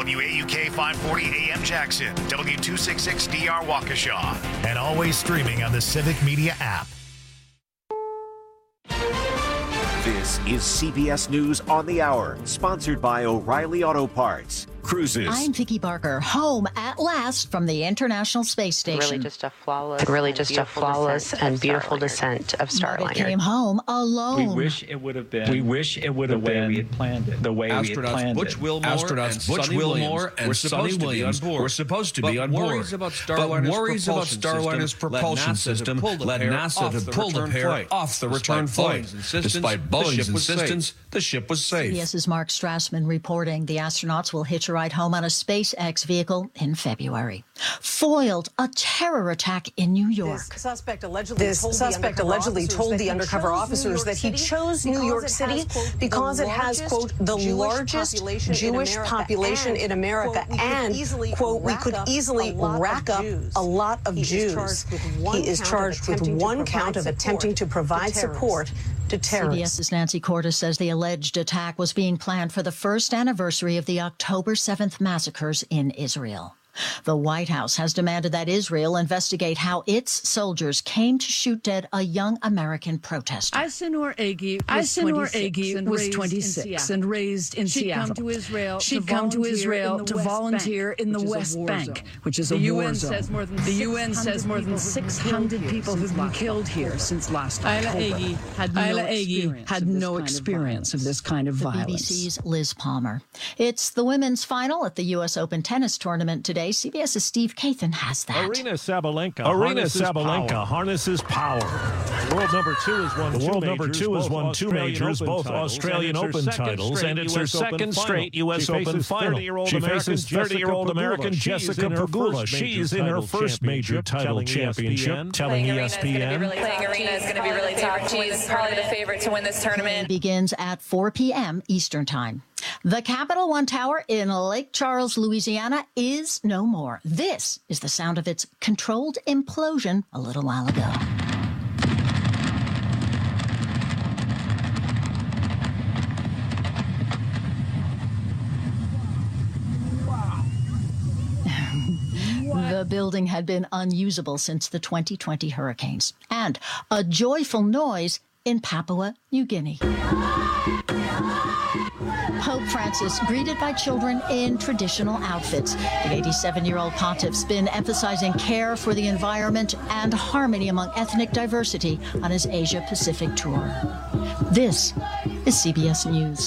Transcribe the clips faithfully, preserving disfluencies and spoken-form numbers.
W A U K five forty A M Jackson, W two sixty-six D R Waukesha, and always streaming on the Civic Media app. This is C B S News on the Hour, sponsored by O'Reilly Auto Parts. Cruises. I'm Vicki Barker, home at last from the International Space Station. Really just a flawless, really just a flawless and beautiful descent of Starliner. It came home alone. We wish it would have been. We wish it would have been the way we had planned it. The way we had planned Butch it. Wilmore Astronauts and Butch Sonny Wilmore and were Sonny supposed Williams to be on board. were supposed to but be on board. Worries about but Starliner's worries about Starliner's propulsion system led NASA to pull the pair off the return flight. Despite Boeing's insistence, the ship was safe. This suspect allegedly this told suspect the allegedly told the undercover officers that he chose New York City because it has, quote, the largest Jewish population in America, and, quote, we could easily rack up a lot of Jews. He is charged with one count of attempting to provide support to terrorists. CBS's Nancy Cordes says the alleged attack was being planned for the first anniversary of the October seventh massacres in Israel. The White House has demanded that Israel investigate how its soldiers came to shoot dead a young American protester. Aysenur Agi was twenty-six, was twenty-six and raised in She'd Seattle. come to Israel She'd to come to Israel volunteer to volunteer in the West Bank, which is a war zone. The U N says more than six hundred people have been killed here since last Ayla October. Agi had no Ayla experience Agi had of this no kind of experience of this kind of The violence. B B C's Liz Palmer. It's the women's final at the U S Open tennis tournament today. CBS's Steve Kathan has that. Arena Sabalenka. Arena harnesses Sabalenka power. harnesses power. The world number two has won The two world majors, number two has won two Australian majors, Open both titles, Australian and Open titles, and it's her second straight U S Open final. She faces thirty-year-old American Jessica Pegula. She's in her first major title championship, telling E S P N. Playing Arena is going to be really tough. She's probably the favorite to win this tournament. It begins at four p.m. Eastern Time. The Capital One Tower in Lake Charles, Louisiana is no more. This is the sound of its controlled implosion a little while ago. The building had been unusable since the twenty twenty hurricanes. And a joyful noise in Papua New Guinea. Pope Francis greeted by children in traditional outfits. The eighty-seven-year-old pontiff's been emphasizing care for the environment and harmony among ethnic diversity on his Asia-Pacific tour. This is C B S News.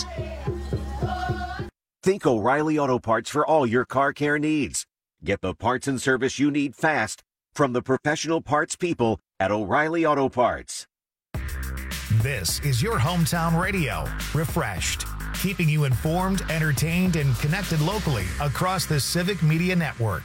Think O'Reilly Auto Parts for all your car care needs. Get the parts and service you need fast from the professional parts people at O'Reilly Auto Parts. This is your hometown radio, refreshed, keeping you informed, entertained, and connected locally across the Civic Media Network.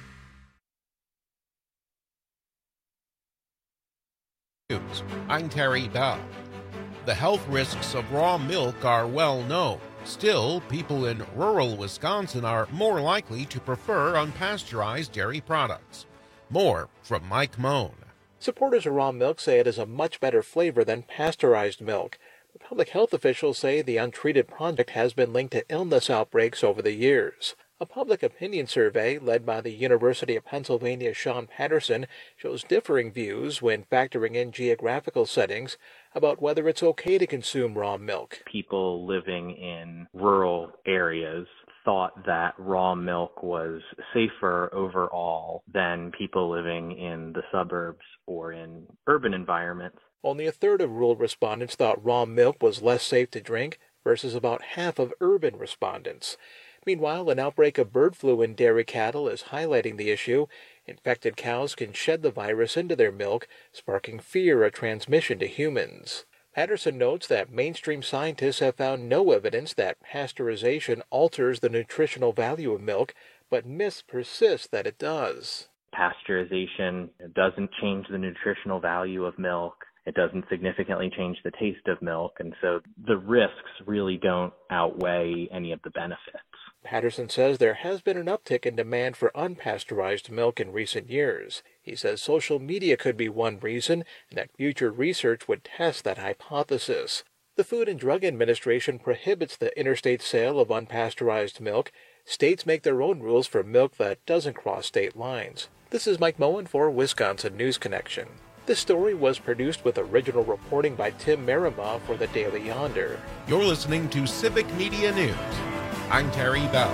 I'm Terry Bell. The health risks of raw milk are well known. Still, people in rural Wisconsin are more likely to prefer unpasteurized dairy products. More from Mike Moan. Supporters of raw milk say it is a much better flavor than pasteurized milk. But public health officials say the untreated product has been linked to illness outbreaks over the years. A public opinion survey led by the University of Pennsylvania's Sean Patterson shows differing views when factoring in geographical settings about whether it's okay to consume raw milk. People living in rural areas thought that raw milk was safer overall than people living in the suburbs or in urban environments. Only a third of rural respondents thought raw milk was less safe to drink versus about half of urban respondents. Meanwhile, an outbreak of bird flu in dairy cattle is highlighting the issue. Infected cows can shed the virus into their milk, sparking fear of transmission to humans. Patterson notes that mainstream scientists have found no evidence that pasteurization alters the nutritional value of milk, but myths persist that it does. Pasteurization doesn't change the nutritional value of milk. It doesn't significantly change the taste of milk, and so the risks really don't outweigh any of the benefits. Patterson says there has been an uptick in demand for unpasteurized milk in recent years. He says social media could be one reason, and that future research would test that hypothesis. The Food and Drug Administration prohibits the interstate sale of unpasteurized milk. States make their own rules for milk that doesn't cross state lines. This is Mike Moen for Wisconsin News Connection. This story was produced with original reporting by Tim Merima for the Daily Yonder. You're listening to Civic Media News. I'm Terry Bell.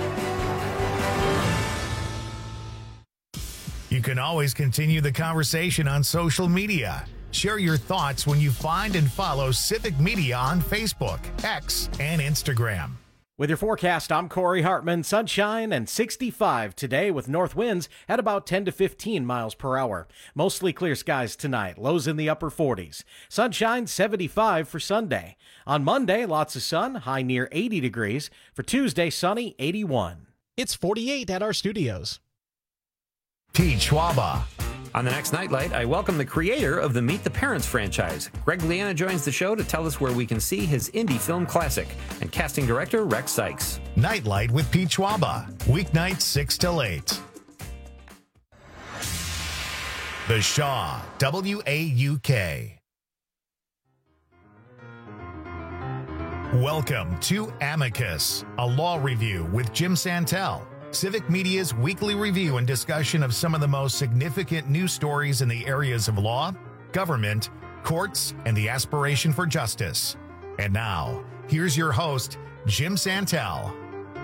You can always continue the conversation on social media. Share your thoughts when you find and follow Civic Media on Facebook, X, and Instagram. With your forecast, I'm Corey Hartman. Sunshine and sixty-five today with north winds at about ten to fifteen miles per hour. Mostly clear skies tonight, lows in the upper forties. Sunshine seventy-five for Sunday. On Monday, lots of sun, high near eighty degrees. For Tuesday, sunny, eighty-one. It's forty-eight at our studios. Pete Schwaba. On the next Nightlight, I welcome the creator of the Meet the Parents franchise. Greg Liana joins the show to tell us where we can see his indie film classic, and casting director Rex Sykes. Nightlight with Pete Schwaba, weeknights six till eight. The Shaw, W A U K. Welcome to Amicus, a law review with Jim Santel. Civic Media's weekly review and discussion of some of the most significant news stories in the areas of law, government, courts, and the aspiration for justice. And now, here's your host, Jim Santel.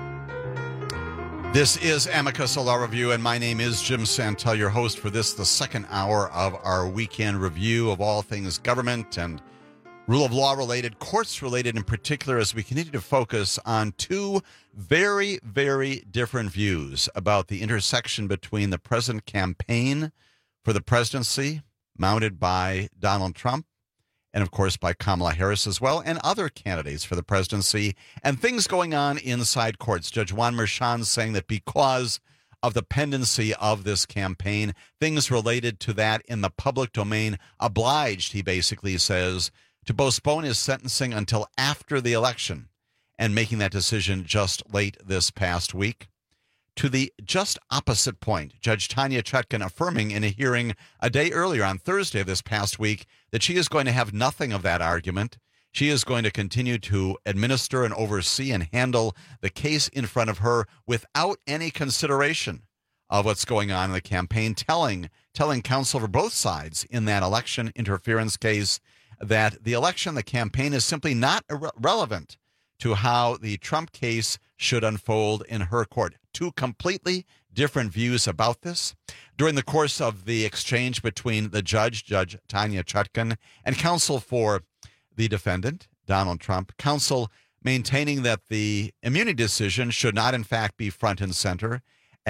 This is Amicus, a law review, and my name is Jim Santel, your host for this, the second hour of our weekend review of all things government and rule of law related, courts related in particular, as we continue to focus on two very, very different views about the intersection between the present campaign for the presidency mounted by Donald Trump and, of course, by Kamala Harris as well, and other candidates for the presidency, and things going on inside courts. Judge Juan Merchan saying that because of the pendency of this campaign, things related to that in the public domain obliged, he basically says, to postpone his sentencing until after the election, and making that decision just late this past week. To the just opposite point, Judge Tanya Chutkan affirming in a hearing a day earlier on Thursday of this past week that she is going to have nothing of that argument. She is going to continue to administer and oversee and handle the case in front of her without any consideration of what's going on in the campaign, telling, telling counsel for both sides in that election interference case that the election, the campaign, is simply not ir- relevant to how the Trump case should unfold in her court. Two completely different views about this. During the course of the exchange between the judge, Judge Tanya Chutkan, and counsel for the defendant, Donald Trump, counsel maintaining that the immunity decision should not, in fact, be front and center,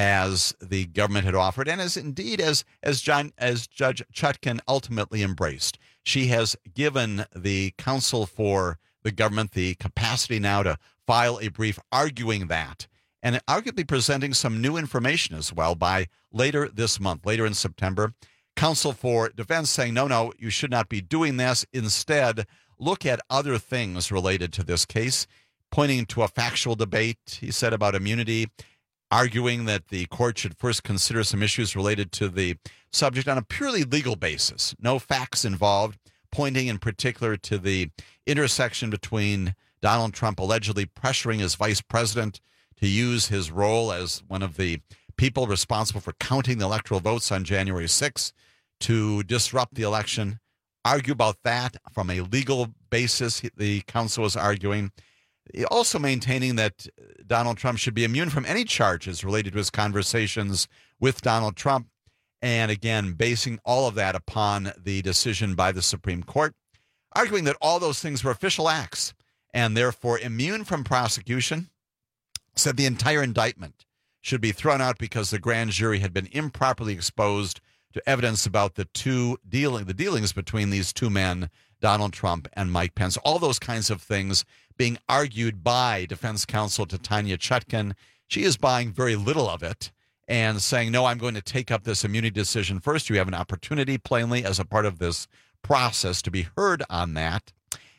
as the government had offered, and as indeed as as John as Judge Chutkan ultimately embraced. She has given the counsel for the government the capacity now to file a brief arguing that, and arguably presenting some new information as well by later this month, later in September. Counsel for defense saying, no, no, you should not be doing this. Instead, look at other things related to this case, pointing to a factual debate, he said, about immunity, arguing that the court should first consider some issues related to the subject on a purely legal basis, no facts involved, pointing in particular to the intersection between Donald Trump allegedly pressuring his vice president to use his role as one of the people responsible for counting the electoral votes on January sixth to disrupt the election, argue about that from a legal basis, the counsel was arguing. Also maintaining that Donald Trump should be immune from any charges related to his conversations with Donald Trump. And again, basing all of that upon the decision by the Supreme Court, arguing that all those things were official acts and therefore immune from prosecution, said the entire indictment should be thrown out because the grand jury had been improperly exposed to evidence about the two dealing, the dealings between these two men, Donald Trump and Mike Pence. All those kinds of things being argued by defense counsel to Tanya Chutkan. She is buying very little of it and saying, no, I'm going to take up this immunity decision first. You have an opportunity, plainly, as a part of this process to be heard on that.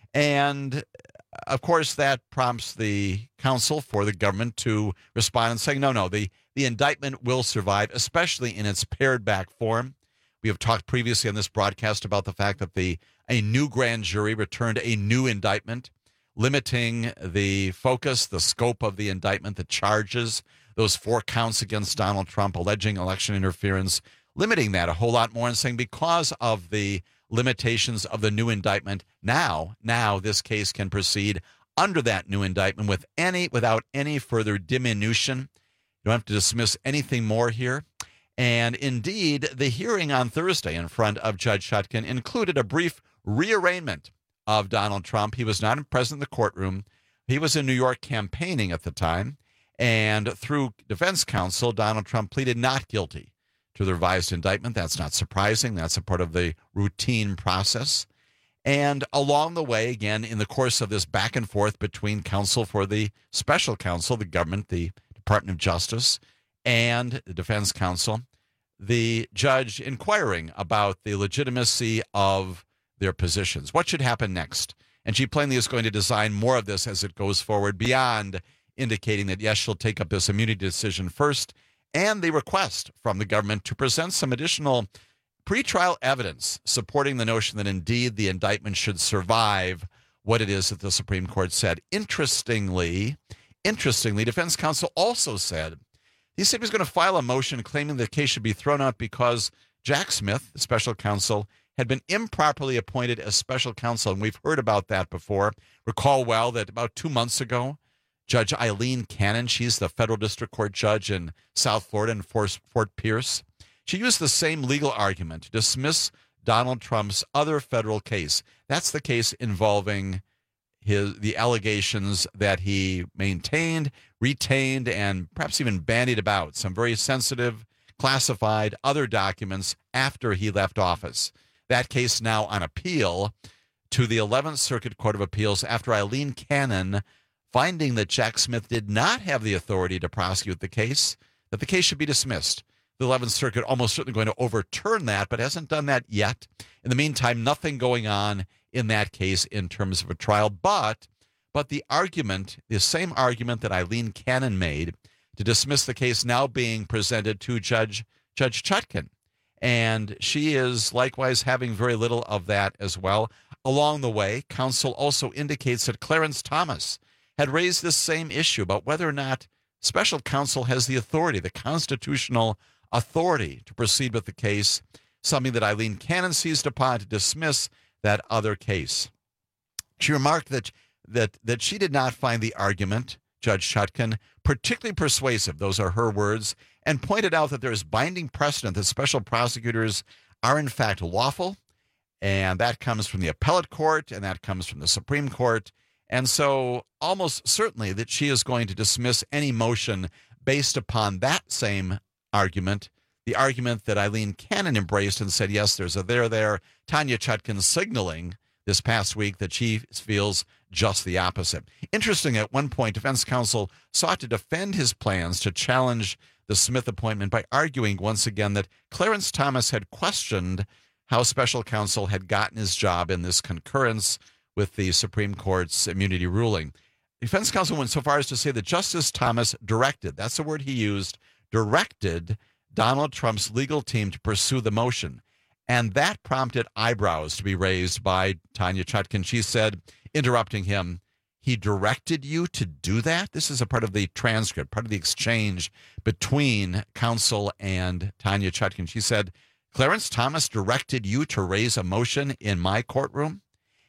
And, of course, that prompts the counsel for the government to respond and saying, no, no, the, the indictment will survive, especially in its pared back form. We have talked previously on this broadcast about the fact that the a new grand jury returned a new indictment limiting the focus, the scope of the indictment, the charges, those four counts against Donald Trump alleging election interference, limiting that a whole lot more and saying because of the limitations of the new indictment, now, now this case can proceed under that new indictment with any, without any further diminution. You don't have to dismiss anything more here. And indeed, the hearing on Thursday in front of Judge Chutkan included a brief rearrangement of Donald Trump. He was not present in the courtroom. He was in New York campaigning at the time. And through defense counsel, Donald Trump pleaded not guilty to the revised indictment. That's not surprising. That's a part of the routine process. And along the way, again, in the course of this back and forth between counsel for the special counsel, the government, the Department of Justice, and the defense counsel, the judge inquiring about the legitimacy of their positions. What should happen next? And she plainly is going to design more of this as it goes forward, beyond indicating that, yes, she'll take up this immunity decision first, and the request from the government to present some additional pretrial evidence supporting the notion that indeed the indictment should survive what it is that the Supreme Court said. Interestingly, interestingly, defense counsel also said, he said he was going to file a motion claiming the case should be thrown out because Jack Smith, the special counsel, had been improperly appointed as special counsel, and we've heard about that before. Recall well that about two months ago, Judge Eileen Cannon, she's the federal district court judge in South Florida in Fort Pierce, she used the same legal argument to dismiss Donald Trump's other federal case. That's the case involving his the allegations that he maintained, retained, and perhaps even bandied about some very sensitive, classified other documents after he left office. That case now on appeal to the eleventh Circuit Court of Appeals after Eileen Cannon finding that Jack Smith did not have the authority to prosecute the case, that the case should be dismissed. The eleventh Circuit almost certainly going to overturn that, but hasn't done that yet. In the meantime, nothing going on in that case in terms of a trial. But, but the argument, the same argument that Eileen Cannon made to dismiss the case now being presented to Judge, Judge Chutkan. And she is likewise having very little of that as well. Along the way, counsel also indicates that Clarence Thomas had raised this same issue about whether or not special counsel has the authority, the constitutional authority to proceed with the case, something that Eileen Cannon seized upon to dismiss that other case. She remarked that that that she did not find the argument, Judge Chutkan, particularly persuasive, those are her words, and pointed out that there is binding precedent that special prosecutors are in fact lawful, and that comes from the appellate court, and that comes from the Supreme Court, and so almost certainly that she is going to dismiss any motion based upon that same argument, the argument that Eileen Cannon embraced and said, yes, there's a there there. Tanya Chutkan signaling this past week that she feels just the opposite. Interesting, at one point, defense counsel sought to defend his plans to challenge the Smith appointment by arguing once again that Clarence Thomas had questioned how special counsel had gotten his job in this concurrence with the Supreme Court's immunity ruling. Defense counsel went so far as to say that Justice Thomas directed, that's the word he used, directed Donald Trump's legal team to pursue the motion. And that prompted eyebrows to be raised by Tanya Chutkan. She said, interrupting him, he directed you to do that? This is a part of the transcript, part of the exchange between counsel and Tanya Chutkan. She said, Clarence Thomas directed you to raise a motion in my courtroom?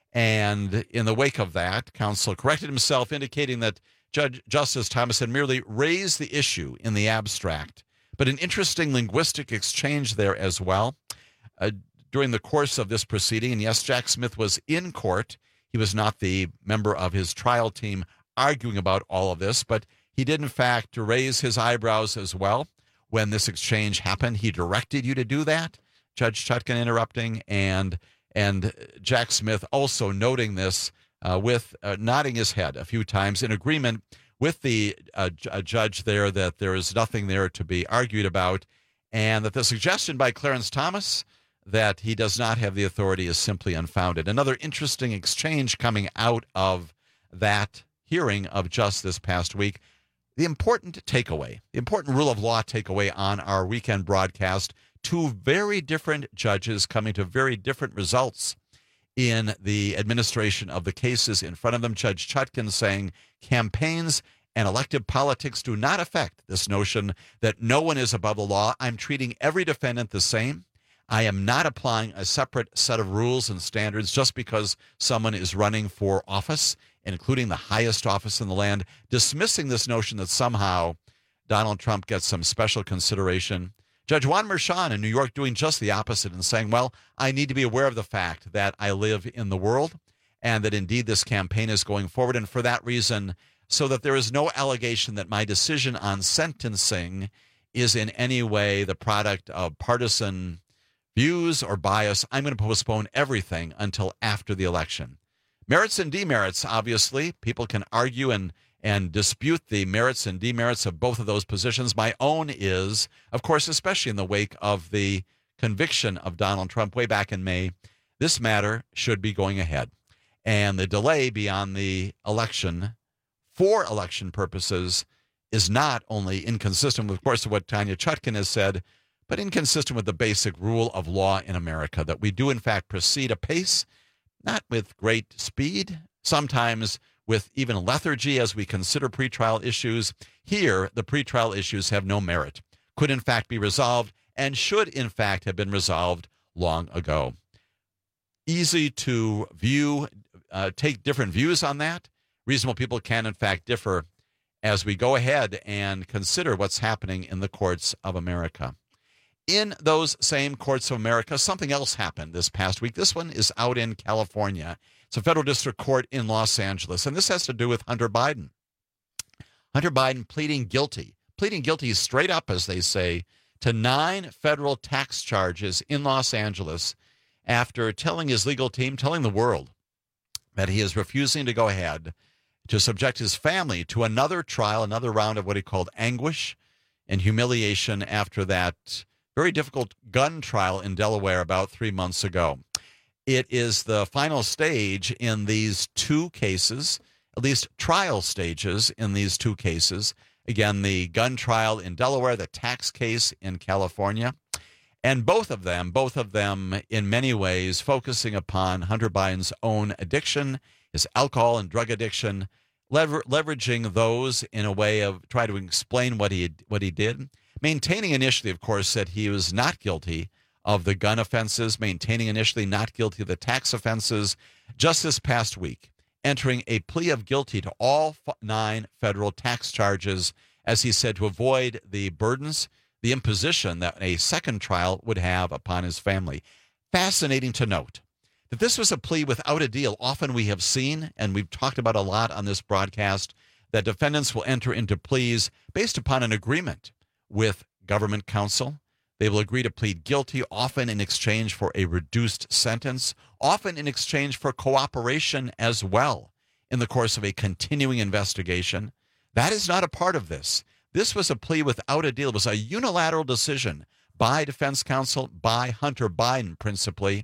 And in the wake of that, counsel corrected himself, indicating that Judge Justice Thomas had merely raised the issue in the abstract. But an interesting linguistic exchange there as well. Uh, during the course of this proceeding, and yes, Jack Smith was in court. He was not the member of his trial team arguing about all of this, but he did in fact raise his eyebrows as well when this exchange happened. He directed you to do that, Judge Chutkan interrupting, and and Jack Smith also noting this uh, with uh, nodding his head a few times in agreement with the uh, judge there that there is nothing there to be argued about, and that the suggestion by Clarence Thomas that he does not have the authority is simply unfounded. Another interesting exchange coming out of that hearing of just this past week. The important takeaway, the important rule of law takeaway on our weekend broadcast, two very different judges coming to very different results in the administration of the cases in front of them. Judge Chutkan saying campaigns and elective politics do not affect this notion that no one is above the law. I'm treating every defendant the same. I am not applying a separate set of rules and standards just because someone is running for office, including the highest office in the land, dismissing this notion that somehow Donald Trump gets some special consideration. Judge Juan Merchan in New York doing just the opposite and saying, well, I need to be aware of the fact that I live in the world and that indeed this campaign is going forward. And for that reason, so that there is no allegation that my decision on sentencing is in any way the product of partisan views or bias, I'm going to postpone everything until after the election. Merits and demerits, obviously. People can argue and, and dispute the merits and demerits of both of those positions. My own is, of course, especially in the wake of the conviction of Donald Trump way back in May, this matter should be going ahead. And the delay beyond the election for election purposes is not only inconsistent with, of course, what Tanya Chutkan has said, but inconsistent with the basic rule of law in America, that we do, in fact, proceed apace, not with great speed, sometimes with even lethargy as we consider pretrial issues. Here, the pretrial issues have no merit, could, in fact, be resolved, and should, in fact, have been resolved long ago. Easy to view, uh, take different views on that. Reasonable people can, in fact, differ as we go ahead and consider what's happening in the courts of America. In those same courts of America, something else happened this past week. This one is out in California. It's a federal district court in Los Angeles, and this has to do with Hunter Biden. Hunter Biden pleading guilty, pleading guilty straight up, as they say, to nine federal tax charges in Los Angeles after telling his legal team, telling the world, that he is refusing to go ahead to subject his family to another trial, another round of what he called anguish and humiliation after that very difficult gun trial in Delaware about three months ago. It is the final stage in these two cases, at least trial stages in these two cases. Again, the gun trial in Delaware, the tax case in California, and both of them, both of them in many ways focusing upon Hunter Biden's own addiction, his alcohol and drug addiction, lever- leveraging those in a way of trying to explain what he what he did. Maintaining initially, of course, that he was not guilty of the gun offenses, maintaining initially not guilty of the tax offenses. Just this past week, entering a plea of guilty to all nine federal tax charges, as he said, to avoid the burdens, the imposition that a second trial would have upon his family. Fascinating to note that this was a plea without a deal. Often we have seen, and we've talked about a lot on this broadcast, that defendants will enter into pleas based upon an agreement with government counsel. They will agree to plead guilty, often in exchange for a reduced sentence, often in exchange for cooperation as well in the course of a continuing investigation. That is not a part of this. This was a plea without a deal. It was a unilateral decision by defense counsel, by Hunter Biden principally,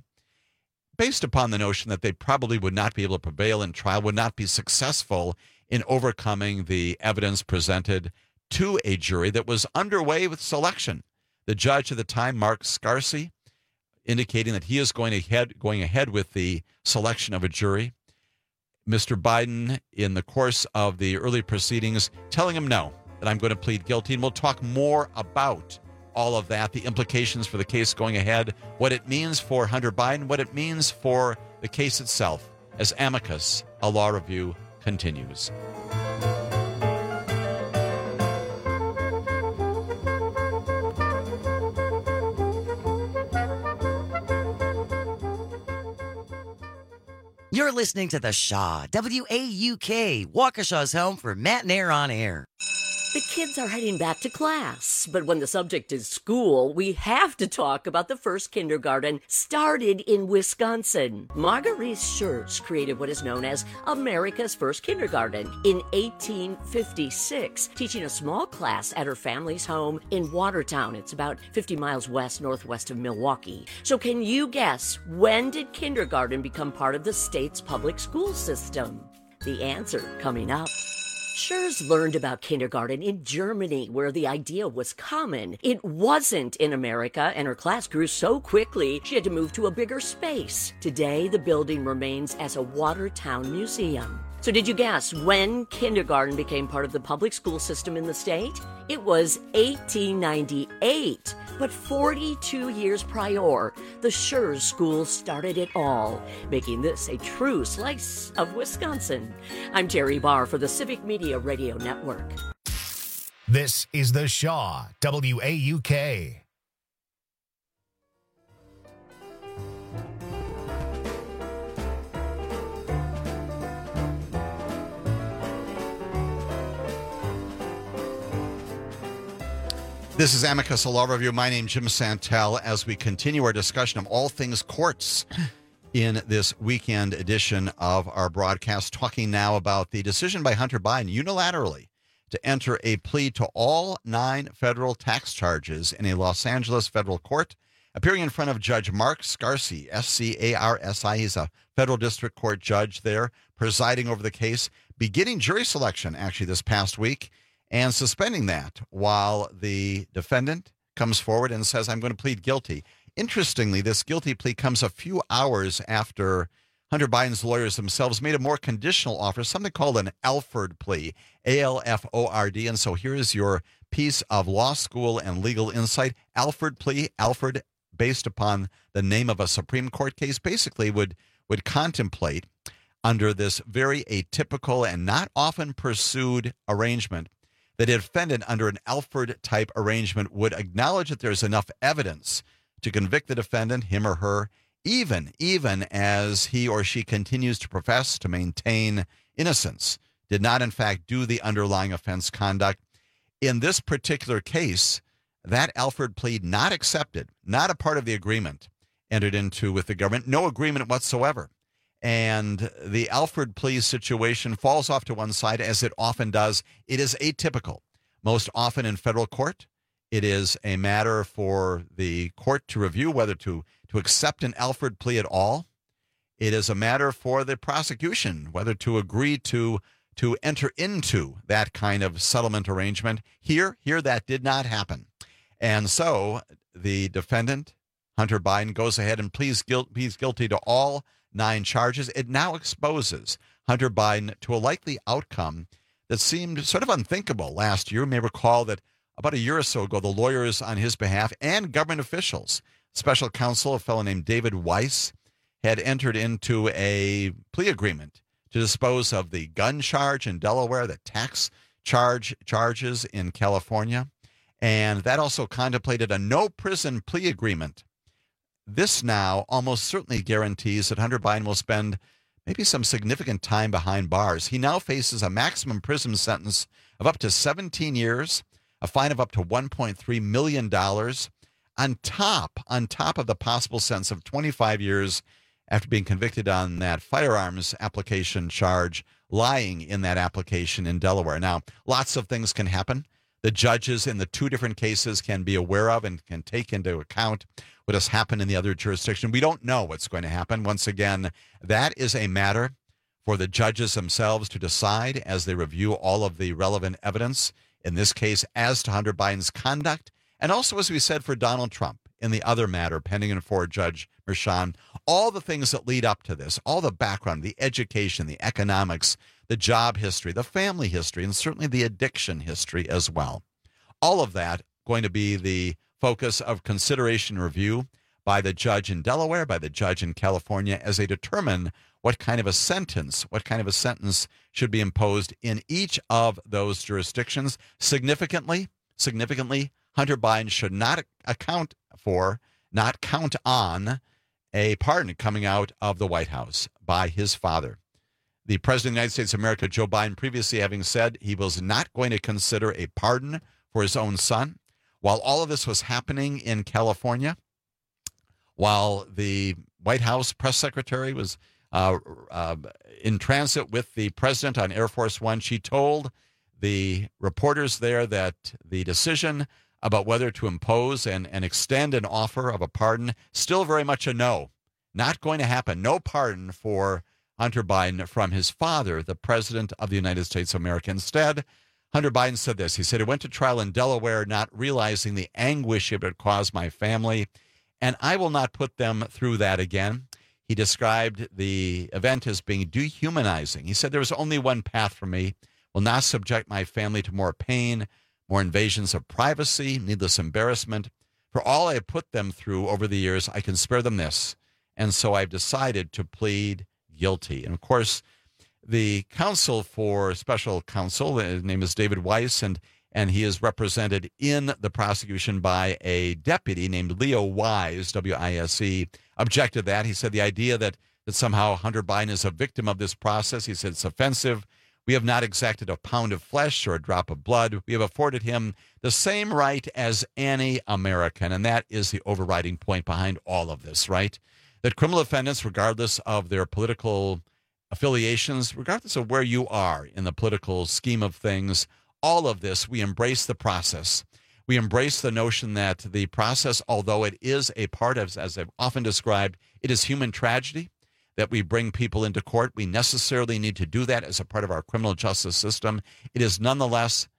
based upon the notion that they probably would not be able to prevail in trial, would not be successful in overcoming the evidence presented to a jury that was underway with selection. The judge at the time, Mark Scarsi, indicating that he is going ahead, going ahead with the selection of a jury. Mister Biden, in the course of the early proceedings, telling him no, that I'm going to plead guilty. And we'll talk more about all of that, the implications for the case going ahead, what it means for Hunter Biden, what it means for the case itself, as Amicus, a law review, continues. You're listening to The Shaw, W A U K, Waukesha's home for Matt and Air on Air. The kids are heading back to class, but when the subject is school, we have to talk about the first kindergarten started in Wisconsin. Marguerite Schertz created what is known as America's first kindergarten in eighteen fifty-six, teaching a small class at her family's home in Watertown. It's about fifty miles west northwest of Milwaukee. So can you guess, when did kindergarten become part of the state's public school system? The answer coming up. Schurz learned about kindergarten in Germany, where the idea was common. It wasn't in America, and her class grew so quickly she had to move to a bigger space. Today, the building remains as a Watertown museum. So did you guess when kindergarten became part of the public school system in the state? It was eighteen ninety-eight. But forty-two years prior, the Schurz School started it all, making this a true slice of Wisconsin. I'm Terry Barr for the Civic Media Radio Network. This is The Shaw, W A U K. This is Amicus, a law review. My name is Jim Santel as we continue our discussion of all things courts in this weekend edition of our broadcast, talking now about the decision by Hunter Biden unilaterally to enter a plea to all nine federal tax charges in a Los Angeles federal court, appearing in front of Judge Mark Scarsi, S C A R S I. He's a federal district court judge there, presiding over the case, beginning jury selection actually this past week, and suspending that while the defendant comes forward and says, I'm going to plead guilty. Interestingly, this guilty plea comes a few hours after Hunter Biden's lawyers themselves made a more conditional offer, something called an Alford plea, A L F O R D. And so here is your piece of law school and legal insight. Alford plea, Alford, based upon the name of a Supreme Court case, basically would, would contemplate under this very atypical and not often pursued arrangement that a defendant under an Alford-type arrangement would acknowledge that there's enough evidence to convict the defendant, him or her, even, even as he or she continues to profess to maintain innocence, did not, in fact, do the underlying offense conduct. In this particular case, that Alford plea not accepted, not a part of the agreement entered into with the government, no agreement whatsoever. And the Alford plea situation falls off to one side, as it often does. It is atypical. Most often in federal court, it is a matter for the court to review whether to, to accept an Alford plea at all. It is a matter for the prosecution whether to agree to, to enter into that kind of settlement arrangement. Here, here that did not happen. And so the defendant, Hunter Biden, goes ahead and pleads, guilt, pleads guilty to all nine charges. It now exposes Hunter Biden to a likely outcome that seemed sort of unthinkable last year. You may recall that about a year or so ago, the lawyers on his behalf and government officials, special counsel, a fellow named David Weiss, had entered into a plea agreement to dispose of the gun charge in Delaware, the tax charge charges in California, and that also contemplated a no prison plea agreement. This now almost certainly guarantees that Hunter Biden will spend maybe some significant time behind bars. He now faces a maximum prison sentence of up to seventeen years, a fine of up to one point three million dollars, on top, on top of the possible sentence of twenty-five years after being convicted on that firearms application charge, lying in that application in Delaware. Now, lots of things can happen. The judges in the two different cases can be aware of and can take into account what has happened in the other jurisdiction. We don't know what's going to happen. Once again, that is a matter for the judges themselves to decide as they review all of the relevant evidence, in this case, as to Hunter Biden's conduct, and also, as we said, for Donald Trump in the other matter pending before Judge Merchan. All the things that lead up to this, all the background, the education, the economics, the job history, the family history, and certainly the addiction history as well. All of that going to be the focus of consideration review by the judge in Delaware, by the judge in California, as they determine what kind of a sentence, what kind of a sentence should be imposed in each of those jurisdictions. Significantly, significantly, Hunter Biden should not account for, not count on a pardon coming out of the White House by his father. The President of the United States of America, Joe Biden, previously having said he was not going to consider a pardon for his own son. While all of this was happening in California, while the White House press secretary was uh, uh, in transit with the president on Air Force One, she told the reporters there that the decision about whether to impose and, and extend an offer of a pardon, still very much a no. Not going to happen. No pardon for Hunter Biden from his father, the President of the United States of America. Instead, Hunter Biden said this. He said, "I went to trial in Delaware not realizing the anguish it would cause my family, and I will not put them through that again." He described the event as being dehumanizing. He said, "There was only one path for me. Will not subject my family to more pain, more invasions of privacy, needless embarrassment. For all I have put them through over the years, I can spare them this. And so I've decided to plead guilty." And of course, the counsel for special counsel, his name is David Weiss, and, and he is represented in the prosecution by a deputy named Leo Wise, W I S E, objected that. He said the idea that, that somehow Hunter Biden is a victim of this process, he said it's offensive. "We have not exacted a pound of flesh or a drop of blood. We have afforded him the same right as any American." And that is the overriding point behind all of this, right? That criminal defendants, regardless of their political affiliations, regardless of where you are in the political scheme of things, all of this, we embrace the process. We embrace the notion that the process, although it is a part of, as I've often described, it is human tragedy, that we bring people into court. We necessarily need to do that as a part of our criminal justice system. It is nonetheless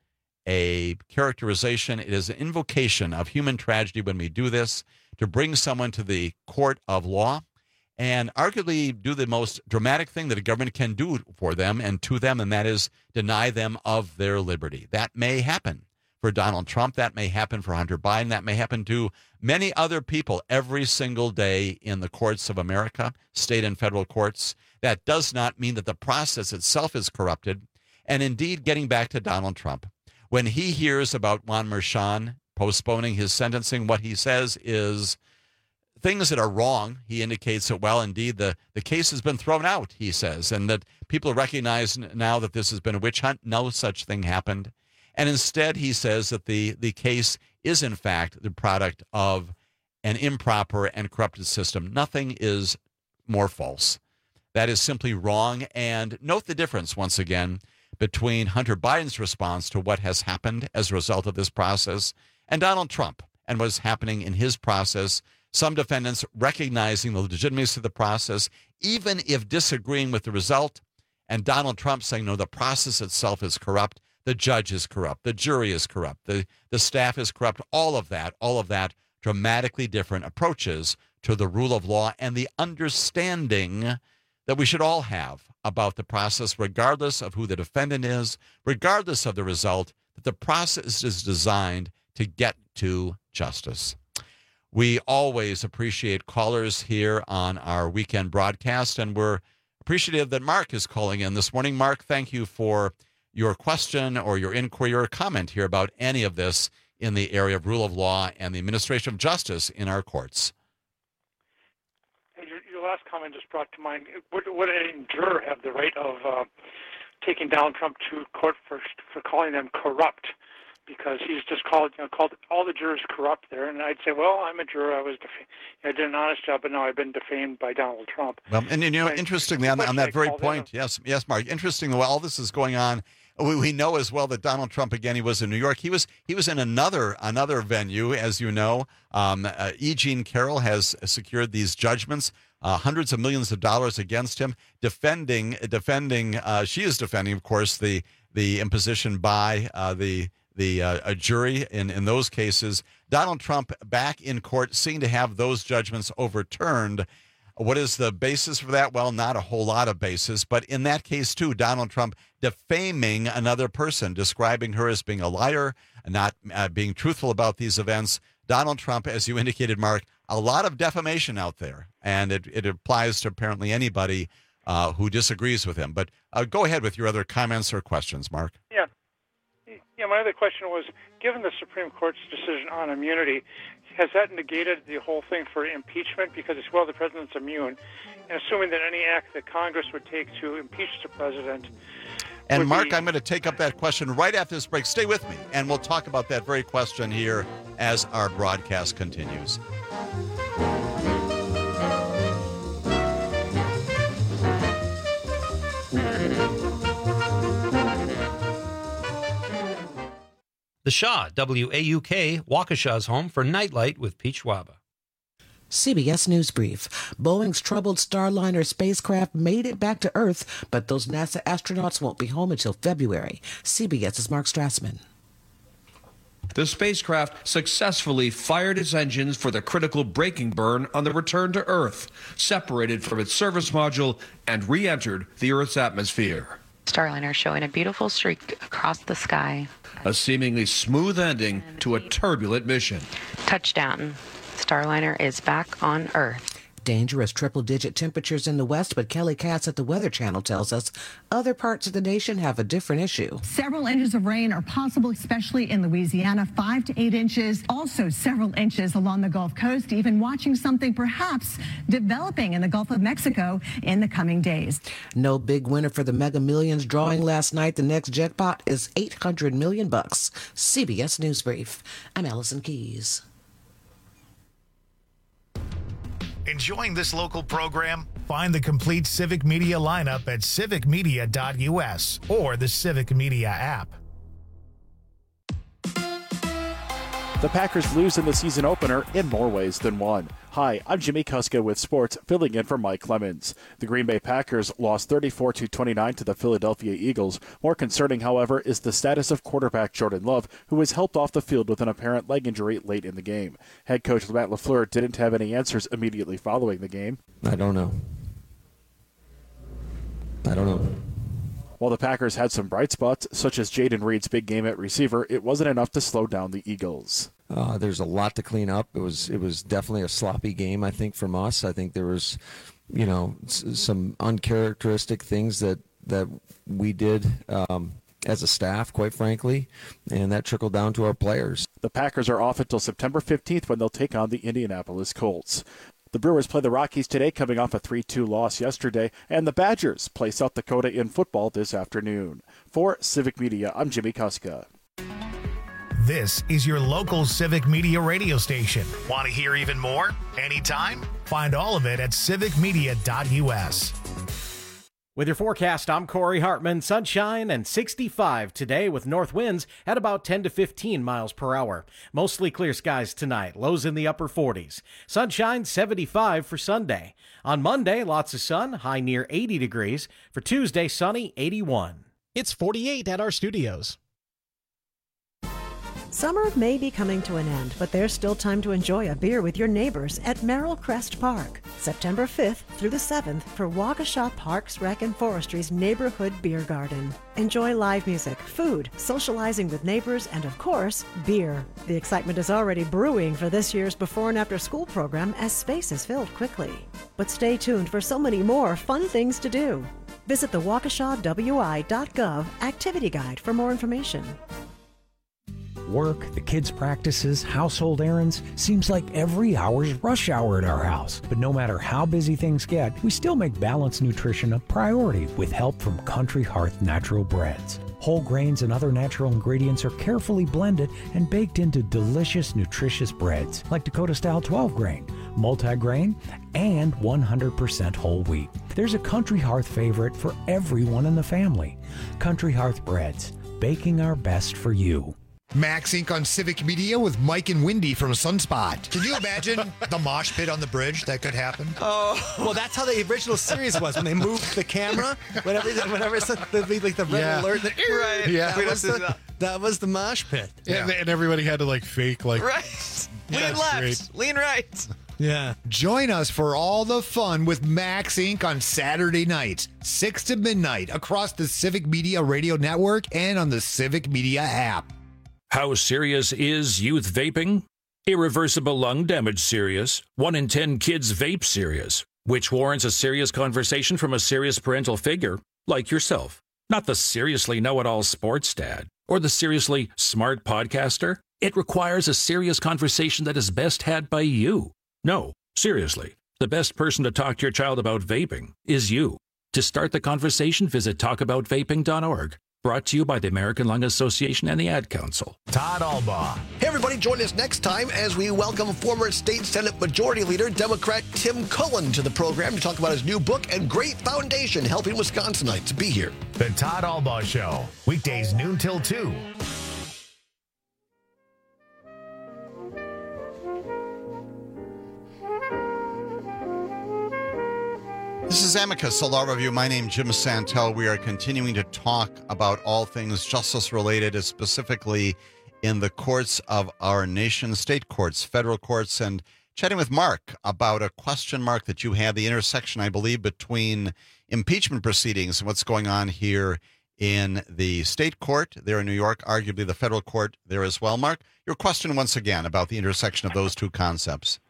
a characterization. It is an invocation of human tragedy when we do this, to bring someone to the court of law and arguably do the most dramatic thing that a government can do for them and to them, and that is deny them of their liberty. That may happen for Donald Trump. That may happen for Hunter Biden. That may happen to many other people every single day in the courts of America, state and federal courts. That does not mean that the process itself is corrupted. And indeed, getting back to Donald Trump, when he hears about Juan Merchan postponing his sentencing, what he says is things that are wrong. He indicates that, well, indeed, the, the case has been thrown out, he says, and that people recognize now that this has been a witch hunt. No such thing happened. And instead, he says that the, the case is, in fact, the product of an improper and corrupted system. Nothing is more false. That is simply wrong. And note the difference, once again, between Hunter Biden's response to what has happened as a result of this process and Donald Trump and what is happening in his process. Some defendants recognizing the legitimacy of the process, even if disagreeing with the result, and Donald Trump saying, no, the process itself is corrupt. The judge is corrupt. The jury is corrupt. The, the staff is corrupt. All of that, all of that, dramatically different approaches to the rule of law and the understanding that we should all have about the process, regardless of who the defendant is, regardless of the result, that the process is designed to get to justice. We always appreciate callers here on our weekend broadcast, and we're appreciative that Mark is calling in this morning. Mark, thank you for your question or your inquiry or comment here about any of this in the area of rule of law and the administration of justice in our courts. Your, your last comment just brought to mind, would, would any juror have the right of uh, taking Donald Trump to court for, for calling them corrupt? Because he's just called, you know, called all the jurors corrupt there, and I'd say, well, I'm a juror. I was, defa- I did an honest job, but now I've been defamed by Donald Trump. Well, and you know, and interestingly, on, on that very point, yes, yes, Mark. Interestingly, while all this is going on, we, we know as well that Donald Trump, again, he was in New York. He was he was in another another venue, as you know. Um, uh, E. Jean Carroll has secured these judgments, uh, hundreds of millions of dollars against him, defending defending. Uh, she is defending, of course, the the imposition by uh, the. the uh, a jury in, in those cases. Donald Trump back in court seeking to have those judgments overturned. What is the basis for that? Well, not a whole lot of basis, but in that case too, Donald Trump defaming another person, describing her as being a liar, not uh, being truthful about these events. Donald Trump, as you indicated, Mark, a lot of defamation out there, and it, it applies to apparently anybody uh, who disagrees with him. But uh, go ahead with your other comments or questions, Mark. Yeah. Yeah, my other question was, given the Supreme Court's decision on immunity, has that negated the whole thing for impeachment? Because it's, well, the president's immune. And assuming that any act that Congress would take to impeach the president... And Mark, be... I'm going to take up that question right after this break. Stay with me, and we'll talk about that very question here as our broadcast continues. The Shaw, W A U K, Waukesha's home for Nightlight with Pete Schwaba. C B S News Brief. Boeing's troubled Starliner spacecraft made it back to Earth, but those NASA astronauts won't be home until February. CBS's Mark Strassman. The spacecraft successfully fired its engines for the critical braking burn on the return to Earth, separated from its service module, and re-entered the Earth's atmosphere. Starliner showing a beautiful streak across the sky. A seemingly smooth ending to a turbulent mission. Touchdown. Starliner is back on Earth. Dangerous triple-digit temperatures in the west, but Kelly Katz at the Weather Channel tells us other parts of the nation have a different issue. Several inches of rain are possible, especially in Louisiana, five to eight inches. Also several inches along the Gulf Coast, even watching something perhaps developing in the Gulf of Mexico in the coming days. No big winner for the Mega Millions drawing last night. The next jackpot is eight hundred million bucks. C B S News Brief. I'm Allison Keys. Enjoying this local program? Find the complete Civic Media lineup at civic media dot u s or the Civic Media app. The Packers lose in the season opener in more ways than one. Hi, I'm Jimmy Kuska with sports, filling in for Mike Clemens. The Green Bay Packers lost thirty-four to twenty-nine to the Philadelphia Eagles. More concerning, however, is the status of quarterback Jordan Love, who was helped off the field with an apparent leg injury late in the game. Head coach Matt LaFleur didn't have any answers immediately following the game. I don't know. I don't know. While the Packers had some bright spots, such as Jaden Reed's big game at receiver, it wasn't enough to slow down the Eagles. Uh, there's a lot to clean up. It was it was definitely a sloppy game, I think, from us. I think there was, you know, s- some uncharacteristic things that, that we did um, as a staff, quite frankly, and that trickled down to our players. The Packers are off until September fifteenth when they'll take on the Indianapolis Colts. The Brewers play the Rockies today, coming off a three two loss yesterday, and the Badgers play South Dakota in football this afternoon. For Civic Media, I'm Jimmy Kuska. This is your local Civic Media radio station. Want to hear even more? Anytime? Find all of it at civic media dot u s. With your forecast, I'm Corey Hartman. Sunshine and sixty-five today with north winds at about ten to fifteen miles per hour. Mostly clear skies tonight, lows in the upper forties. Sunshine seventy-five for Sunday. On Monday, lots of sun, high near eighty degrees. For Tuesday, sunny, eighty-one. It's forty-eight at our studios. Summer may be coming to an end, but there's still time to enjoy a beer with your neighbors at Merrill Crest Park, September fifth through the seventh for Waukesha Parks, Rec and Forestry's Neighborhood Beer Garden. Enjoy live music, food, socializing with neighbors, and of course, beer. The excitement is already brewing for this year's before and after school program as space is filled quickly. But stay tuned for so many more fun things to do. Visit the Waukesha W I dot gov activity guide for more information. Work, the kids' practices, household errands, seems like every hour's rush hour at our house. But no matter how busy things get, we still make balanced nutrition a priority with help from Country Hearth Natural Breads. Whole grains and other natural ingredients are carefully blended and baked into delicious, nutritious breads like Dakota-style twelve grain, multi-grain, and one hundred percent whole wheat. There's a Country Hearth favorite for everyone in the family. Country Hearth Breads, baking our best for you. Max Incorporated on Civic Media with Mike and Wendy from Sunspot. Can you imagine the mosh pit on the bridge that could happen? Oh, well, that's how the original series was when they moved the camera. Whenever, whenever it's the, like the red Yeah. alert, the, Right. Yeah. that, was the, that was the mosh pit. Yeah. And, and everybody had to like fake like Right. Yeah, Lean that's left, great. lean right. Yeah. Join us for all the fun with Max Incorporated on Saturday nights, six to midnight, across the Civic Media Radio Network and on the Civic Media app. How serious is youth vaping? Irreversible lung damage serious. One in ten kids vape serious, which warrants a serious conversation from a serious parental figure like yourself. Not the seriously know-it-all sports dad or the seriously smart podcaster. It requires a serious conversation that is best had by you. No, seriously, the best person to talk to your child about vaping is you. To start the conversation, visit talk about vaping dot org. Brought to you by the American Lung Association and the Ad Council. Todd Albaugh. Hey, everybody, join us next time as we welcome former State Senate Majority Leader, Democrat Tim Cullen, to the program to talk about his new book and great foundation helping Wisconsinites. Be here. The Todd Albaugh Show, weekdays noon till two. Thank you. This is Amicus, a law review. My name is Jim Santel. We are continuing to talk about all things justice-related, specifically in the courts of our nation, state courts, federal courts, and chatting with Mark about a question mark that you had, the intersection, I believe, between impeachment proceedings and what's going on here in the state court there in New York, arguably the federal court there as well. Mark, your question once again about the intersection of those two concepts.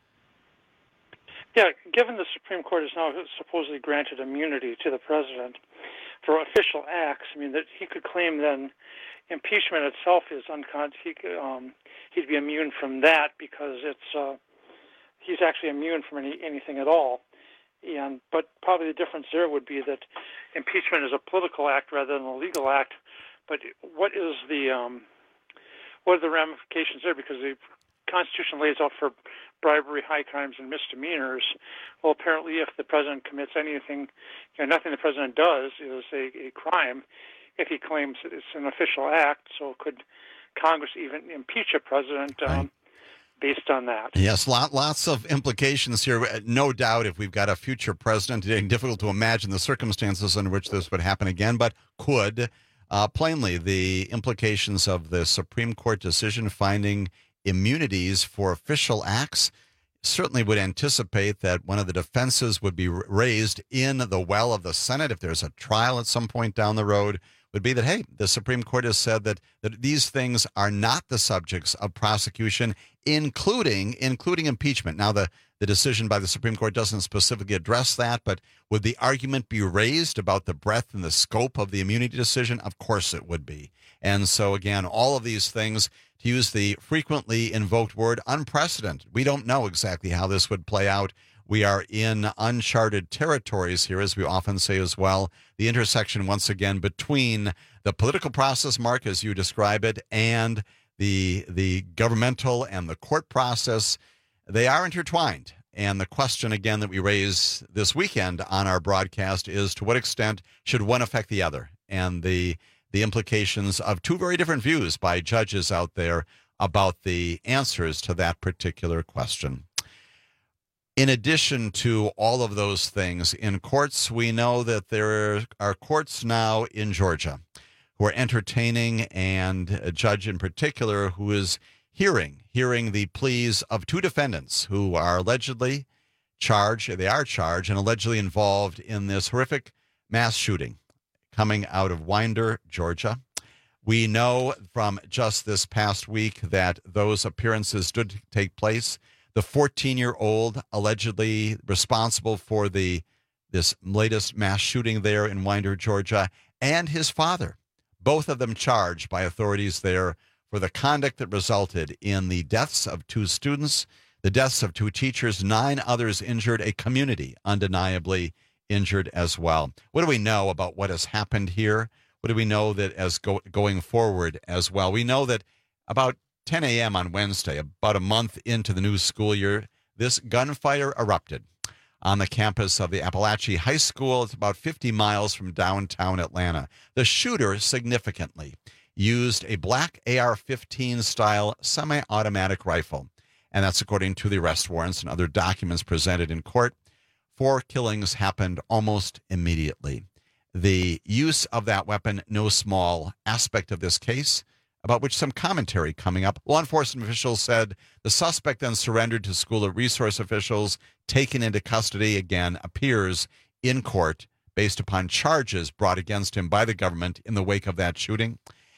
Yeah, given the Supreme Court has now supposedly granted immunity to the president for official acts, I mean, that he could claim then impeachment itself is uncon. He um, he'd be immune from that because it's uh, he's actually immune from any anything at all. And but probably the difference there would be that impeachment is a political act rather than a legal act. But what is the um, what are the ramifications there? Because the Constitution lays out for bribery, high crimes, and misdemeanors. Well, apparently, if the president commits anything, you know, nothing the president does is a, a crime. If he claims it's an official act, so could Congress even impeach a president um, right. based on that? Yes, lot, lots of implications here. No doubt if we've got a future president, it's difficult to imagine the circumstances under which this would happen again, but could. Uh, plainly, the implications of the Supreme Court decision finding immunities for official acts certainly would anticipate that one of the defenses would be raised in the well of the Senate if there's a trial at some point down the road, would be that, hey, the Supreme Court has said that, that these things are not the subjects of prosecution, including including impeachment. Now, the, the decision by the Supreme Court doesn't specifically address that, but would the argument be raised about the breadth and the scope of the immunity decision? Of course it would be. And so, again, all of these things, to use the frequently invoked word, unprecedented. We don't know exactly how this would play out. We are in uncharted territories here, as we often say as well. The intersection, once again, between the political process, Mark, as you describe it, and the the governmental and the court process, they are intertwined. And the question, again, that we raise this weekend on our broadcast is, to what extent should one affect the other? And the the implications of two very different views by judges out there about the answers to that particular question. In addition to all of those things, in courts, we know that there are courts now in Georgia who are entertaining, and a judge in particular who is hearing, hearing the pleas of two defendants who are allegedly charged, they are charged and allegedly involved in this horrific mass shooting coming out of Winder, Georgia. We know from just this past week that those appearances did take place. The fourteen-year-old allegedly responsible for the this latest mass shooting there in Winder, Georgia, and his father, both of them charged by authorities there for the conduct that resulted in the deaths of two students, the deaths of two teachers, nine others injured, a community undeniably injured as well. What do we know about what has happened here? What do we know that as go, going forward as well? We know that about ten a.m. on Wednesday, about a month into the new school year, this gunfire erupted on the campus of the Appalachia High School. It's about fifty miles from downtown Atlanta. The shooter significantly used a black A R fifteen style semi-automatic rifle, and that's according to the arrest warrants and other documents presented in court. Four killings happened almost immediately. The use of that weapon, no small aspect of this case, about which some commentary coming up. Law enforcement officials said the suspect then surrendered to school resource officials, taken into custody, again, appears in court based upon charges brought against him by the government in the wake of that shooting.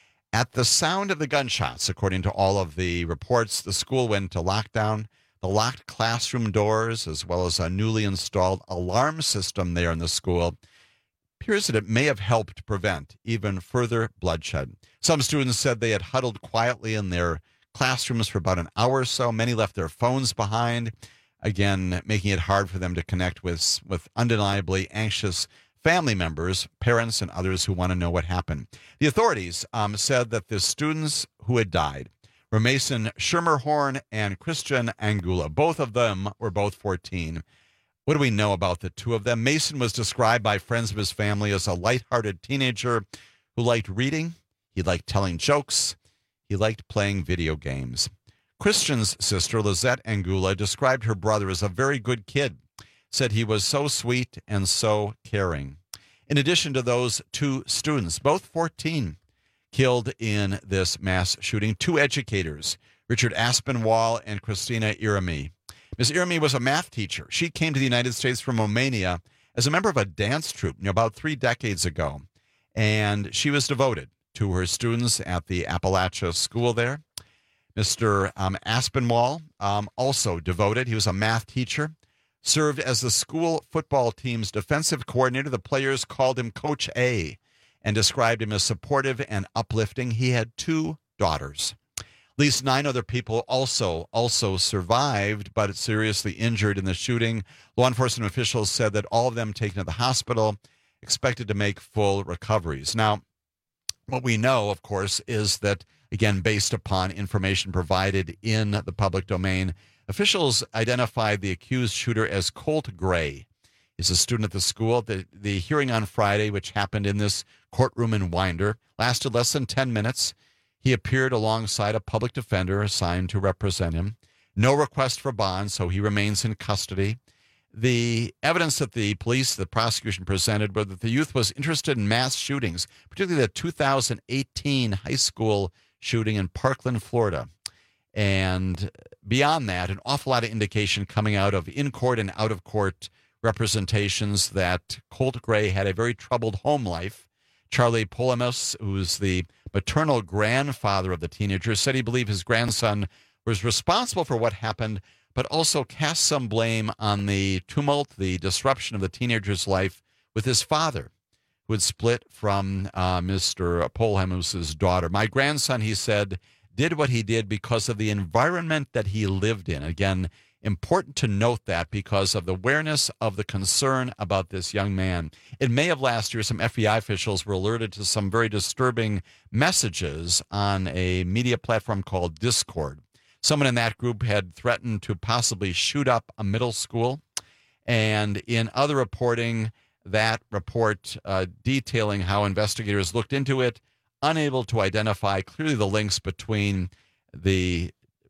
At the sound of the gunshots, according to all of the reports, the school went into lockdown. The locked classroom doors, as well as a newly installed alarm system there in the school, appears that it may have helped prevent even further bloodshed. Some students said they had huddled quietly in their classrooms for about an hour or so. Many left their phones behind, again, making it hard for them to connect with, with undeniably anxious family members, parents, and others who want to know what happened. The authorities um, said that the students who had died were Mason Schermerhorn and Christian Angula. Both of them were both fourteen. What do we know about the two of them? Mason was described by friends of his family as a lighthearted teenager who liked reading, he liked telling jokes, he liked playing video games. Christian's sister, Lizette Angula, described her brother as a very good kid, said he was so sweet and so caring. In addition to those two students, both fourteen, killed in this mass shooting, two educators, Richard Aspinwall and Christina Irami. Miz Irami was a math teacher. She came to the United States from Romania as a member of a dance troupe you know, about three decades ago, and she was devoted to her students at the Appalachia School there. Mister Um, Aspinwall, um, also devoted. He was a math teacher, served as the school football team's defensive coordinator. The players called him Coach A and described him as supportive and uplifting. He had two daughters. At least nine other people also also survived, but seriously injured in the shooting. Law enforcement officials said that all of them taken to the hospital, expected to make full recoveries. Now, what we know, of course, is that, again, based upon information provided in the public domain, officials identified the accused shooter as Colt Gray. He's a student at the school. The, the hearing on Friday, which happened in this courtroom in Winder, lasted less than ten minutes. He appeared alongside a public defender assigned to represent him. No request for bond, so he remains in custody. The evidence that the police, the prosecution presented, was that the youth was interested in mass shootings, particularly the two thousand eighteen high school shooting in Parkland, Florida. And beyond that, an awful lot of indication coming out of in-court and out-of-court representations that Colt Gray had a very troubled home life. Charlie Polemus, who's the maternal grandfather of the teenager, said he believed his grandson was responsible for what happened, but also cast some blame on the tumult, the disruption of the teenager's life with his father, who had split from uh, Mister Polhemus's daughter. My grandson, he said, did what he did because of the environment that he lived in. Again, important to note that because of the awareness of the concern about this young man. In May of last year, some F B I officials were alerted to some very disturbing messages on a media platform called Discord. Someone in that group had threatened to possibly shoot up a middle school. And in other reporting, that report uh, detailing how investigators looked into it, unable to identify clearly the links between the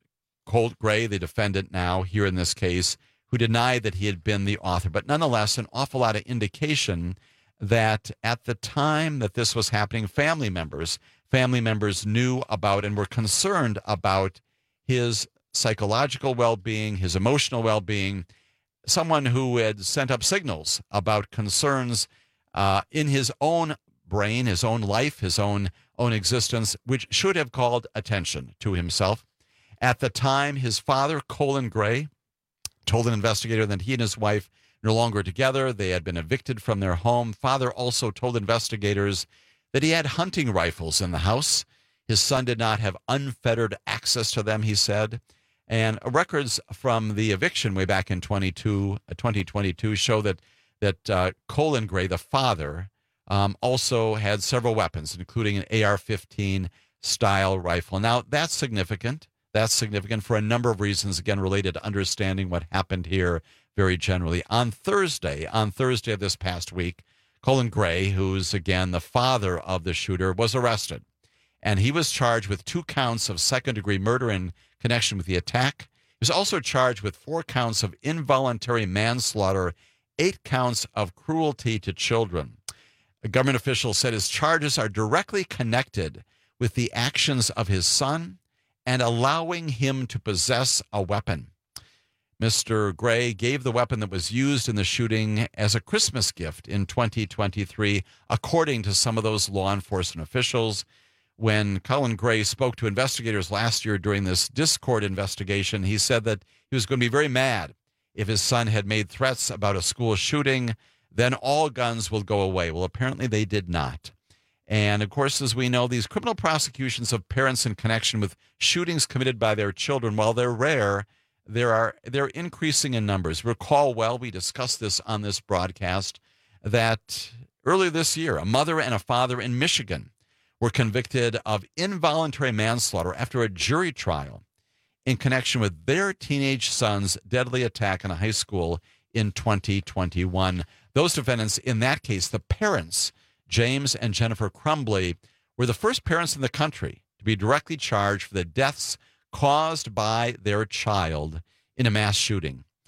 Colt Gray, the defendant now here in this case, who denied that he had been the author. But nonetheless, an awful lot of indication that at the time that this was happening, family members, family members knew about and were concerned about his psychological well-being, his emotional well-being, someone who had sent up signals about concerns uh, in his own brain, his own life, his own, own existence, which should have called attention to himself. At the time, his father, Colin Gray, told an investigator that he and his wife no longer together. They had been evicted from their home. Father also told investigators that he had hunting rifles in the house. His son did not have unfettered access to them, he said. And records from the eviction way back in twenty twenty-two show that, that uh, Colin Gray, the father, um, also had several weapons, including an A R fifteen style rifle. Now, that's significant. That's significant for a number of reasons, again, related to understanding what happened here very generally. On Thursday, on Thursday of this past week, Colin Gray, who's, again, the father of the shooter, was arrested. And he was charged with two counts of second-degree murder in connection with the attack. He was also charged with four counts of involuntary manslaughter, eight counts of cruelty to children. A government official said his charges are directly connected with the actions of his son and allowing him to possess a weapon. Mister Gray gave the weapon that was used in the shooting as a Christmas gift in twenty twenty-three, according to some of those law enforcement officials. When Colin Gray spoke to investigators last year during this Discord investigation, he said that he was going to be very mad if his son had made threats about a school shooting, then all guns will go away. Well, apparently they did not. And, of course, as we know, these criminal prosecutions of parents in connection with shootings committed by their children, while they're rare, there are they're increasing in numbers. Recall well, we discussed this on this broadcast, that earlier this year, a mother and a father in Michigan were convicted of involuntary manslaughter after a jury trial in connection with their teenage son's deadly attack in a high school in twenty twenty-one. Those defendants, in that case, the parents, James and Jennifer Crumbly, were the first parents in the country to be directly charged for the deaths caused by their child in a mass shooting.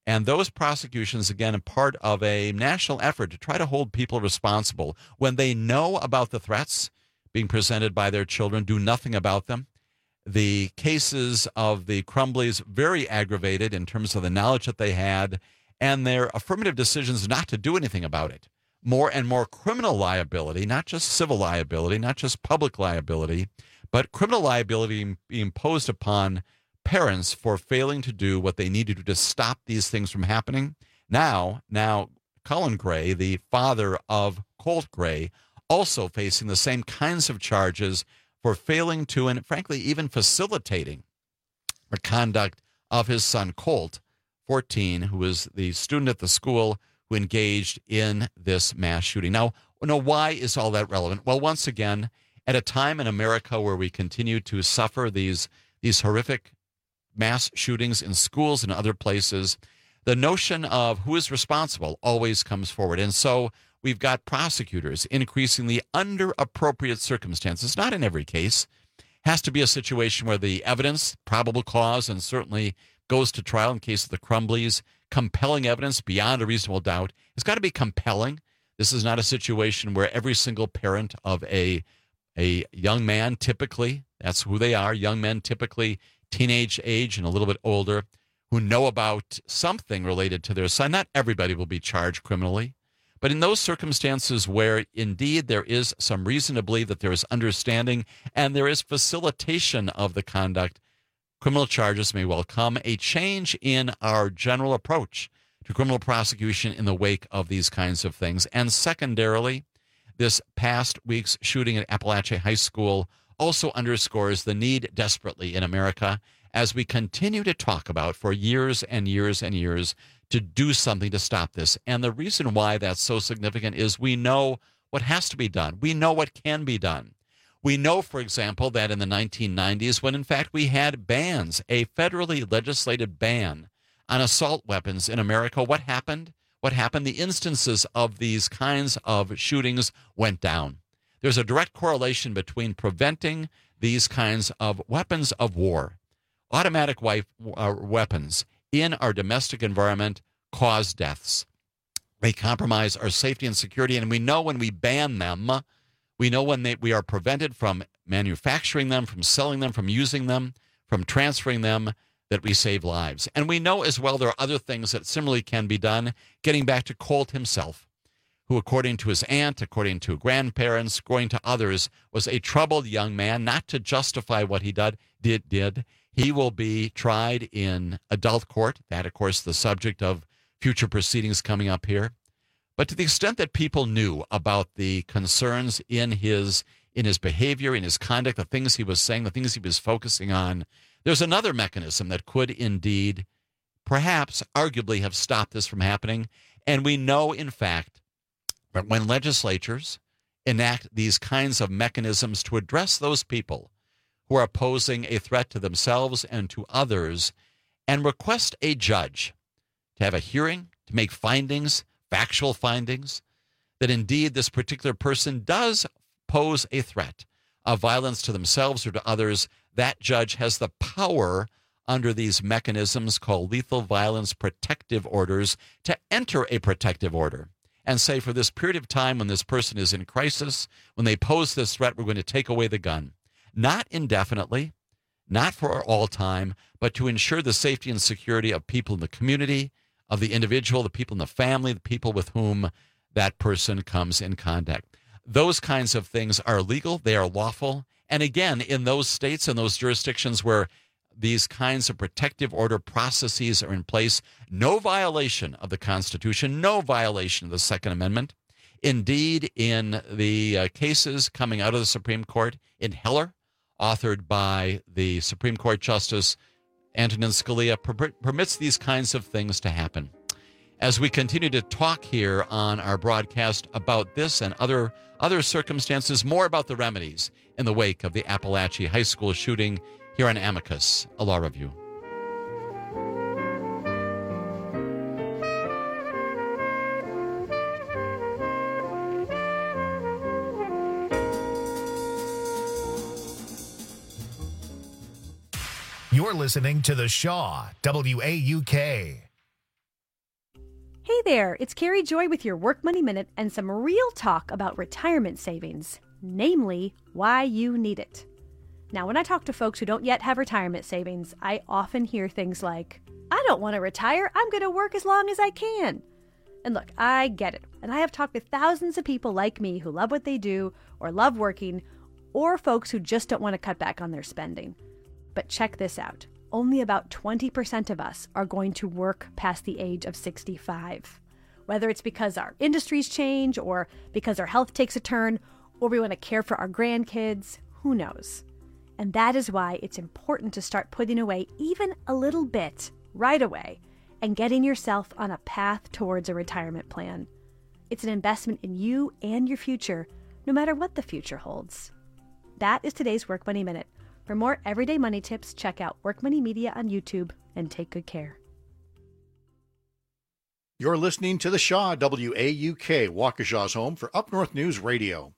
And those prosecutions, again, are part of a national effort to try to hold people responsible when they know about the threats being presented by their children, do nothing about them. The cases of the Crumblies, very aggravated in terms of the knowledge that they had and their affirmative decisions not to do anything about it. More and more criminal liability, not just civil liability, not just public liability, but criminal liability being imposed upon parents for failing to do what they need to do to stop these things from happening. Now, now Colin Gray, the father of Colt Gray, also facing the same kinds of charges for failing to, and frankly, even facilitating the conduct of his son Colt, fourteen, who was the student at the school who engaged in this mass shooting. Now, now, why is all that relevant? Well, once again, at a time in America where we continue to suffer these, these horrific mass shootings in schools and other places, the notion of who is responsible always comes forward. And so we've got prosecutors increasingly under appropriate circumstances, not in every case. Has to be a situation where the evidence, probable cause, and certainly goes to trial in case of the Crumblies, compelling evidence beyond a reasonable doubt. It's got to be compelling. This is not a situation where every single parent of a, a young man, typically, that's who they are, young men typically teenage age and a little bit older, who know about something related to their son. Not everybody will be charged criminally. But in those circumstances where indeed there is some reason to believe that there is understanding and there is facilitation of the conduct, criminal charges may well come. A change in our general approach to criminal prosecution in the wake of these kinds of things. And secondarily, this past week's shooting at Appalachia High School also underscores the need desperately in America, as we continue to talk about for years and years and years, to do something to stop this. And the reason why that's so significant is we know what has to be done. We know what can be done. We know, for example, that in the nineteen nineties, when in fact we had bans, a federally legislated ban on assault weapons in America, what happened? What happened? The instances of these kinds of shootings went down. There's a direct correlation between preventing these kinds of weapons of war, automatic wife, uh, weapons, in our domestic environment cause deaths. They compromise our safety and security, and we know when we ban them, we know when they, we are prevented from manufacturing them, from selling them, from using them, from transferring them, that we save lives. And we know as well there are other things that similarly can be done, getting back to Colt himself, who according to his aunt, according to grandparents, according to others, was a troubled young man. Not to justify what he did, did, did. He will be tried in adult court. That, of course, the subject of future proceedings coming up here. But to the extent that people knew about the concerns in his in his behavior, in his conduct, the things he was saying, the things he was focusing on, there's another mechanism that could indeed, perhaps, arguably have stopped this from happening. And we know, in fact, that when legislatures enact these kinds of mechanisms to address those people who are posing a threat to themselves and to others, and request a judge to have a hearing, to make findings, factual findings, that indeed this particular person does pose a threat of violence to themselves or to others, that judge has the power under these mechanisms called lethal violence protective orders to enter a protective order and say, for this period of time when this person is in crisis, when they pose this threat, we're going to take away the gun. Not indefinitely, not for all time, but to ensure the safety and security of people in the community, of the individual, the people in the family, the people with whom that person comes in contact. Those kinds of things are legal, they are lawful. And again, in those states and those jurisdictions where these kinds of protective order processes are in place, no violation of the Constitution, no violation of the Second Amendment. Indeed, in the uh, cases coming out of the Supreme Court, in Heller, authored by the Supreme Court Justice Antonin Scalia, per- permits these kinds of things to happen. As we continue to talk here on our broadcast about this and other other circumstances, more about the remedies in the wake of the Appalachia High School shooting here on Amicus, a law review. You're listening to The Shaw, W A U K. Hey there, it's Carrie Joy with your Work Money Minute and some real talk about retirement savings, namely why you need it. Now, when I talk to folks who don't yet have retirement savings, I often hear things like, I don't want to retire, I'm going to work as long as I can. And look, I get it, and I have talked with thousands of people like me who love what they do or love working, or folks who just don't want to cut back on their spending. But check this out. Only about twenty percent of us are going to work past the age of sixty-five. Whether it's because our industries change or because our health takes a turn or we want to care for our grandkids, who knows? And that is why it's important to start putting away even a little bit right away and getting yourself on a path towards a retirement plan. It's an investment in you and your future, no matter what the future holds. That is today's Work Money Minute. For more everyday money tips, check out Work Money Media on YouTube and take good care. You're listening to The Shaw, W A U K, Waukesha's home for Up North News Radio.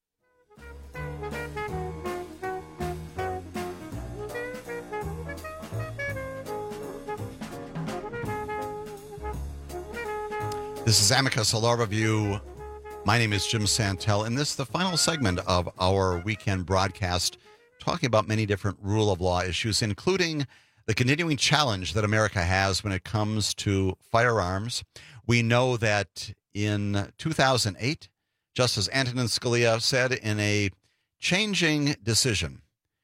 This is Amicus, a law review. My name is Jim Santel, and this is the final segment of our weekend broadcast, talking about many different rule of law issues, including the continuing challenge that America has when it comes to firearms. We know that in two thousand eight, Justice Antonin Scalia said in a changing decision,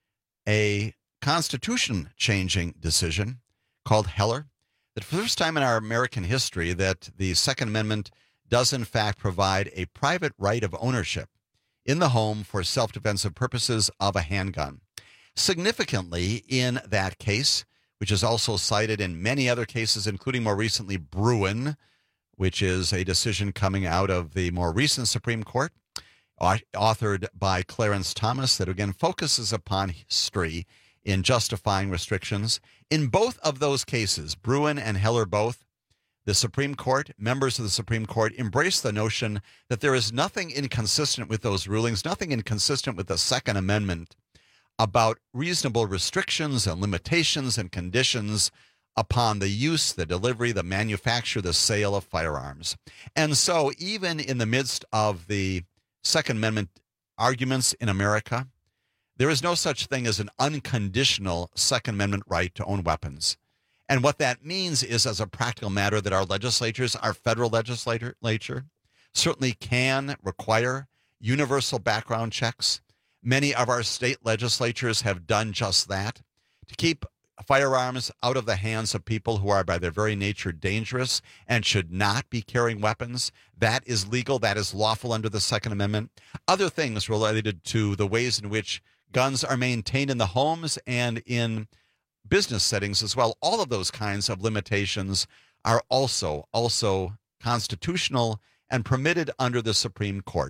a constitution-changing decision called Heller, that for the first time in our American history that the Second Amendment does in fact provide a private right of ownership in the home for self-defensive purposes of a handgun. Significantly in that case, which is also cited in many other cases, including more recently Bruin, which is a decision coming out of the more recent Supreme Court, authored by Clarence Thomas, that again focuses upon history in justifying restrictions. In both of those cases, Bruin and Heller both, the Supreme Court, members of the Supreme Court, embrace the notion that there is nothing inconsistent with those rulings, nothing inconsistent with the Second Amendment about reasonable restrictions and limitations and conditions upon the use, the delivery, the manufacture, the sale of firearms. And so even in the midst of the Second Amendment arguments in America, there is no such thing as an unconditional Second Amendment right to own weapons. And what that means is, as a practical matter, that our legislatures, our federal legislature, certainly can require universal background checks. Many of our state legislatures have done just that, to keep firearms out of the hands of people who are by their very nature dangerous and should not be carrying weapons. That is legal. That is lawful under the Second Amendment. Other things related to the ways in which guns are maintained in the homes and in business settings as well. All of those kinds of limitations are also, also constitutional and permitted under the Supreme Court